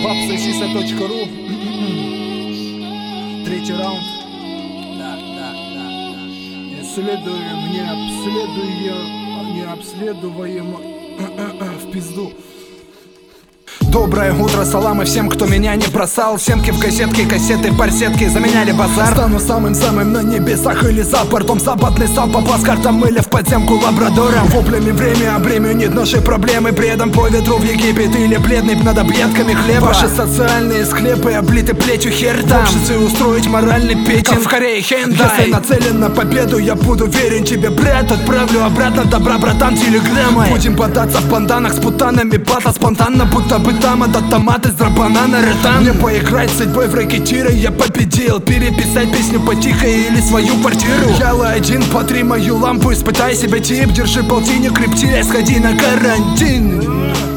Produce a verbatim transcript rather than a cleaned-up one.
пап сосиса точка ру. Третий раунд. Да, да, да, да. Исследуем, не обследуем, не обследуем в пизду. Доброе утро, саламы всем, кто меня не бросал. Семки в газетке, кассеты, барсетки заменяли базар. Стану самым-самым на небесах или за бортом. Западный сам по плацкартам или в подземку лабрадором. Воплями время обременит наши проблемы. Бредом по ветру в Египет или бледный над объедками хлеба. Ваши социальные склепы облиты плетью хер там. В обществе устроить моральный петинг в Корее хендай. Если нацелен на победу, я буду верен тебе, брат. Отправлю обратно добра, братан, телеграммой. Будем бодаться в панданах с путанами. Батла спонтанно, будто бы там от автомата с драбанана ретан. Мне поиграть с судьбой в рэкетира, я победил. Переписать песню потихо или свою квартиру. Яло один, потри мою лампу, испытай себя тип. Держи полтинник, крепче, сходи на карантин.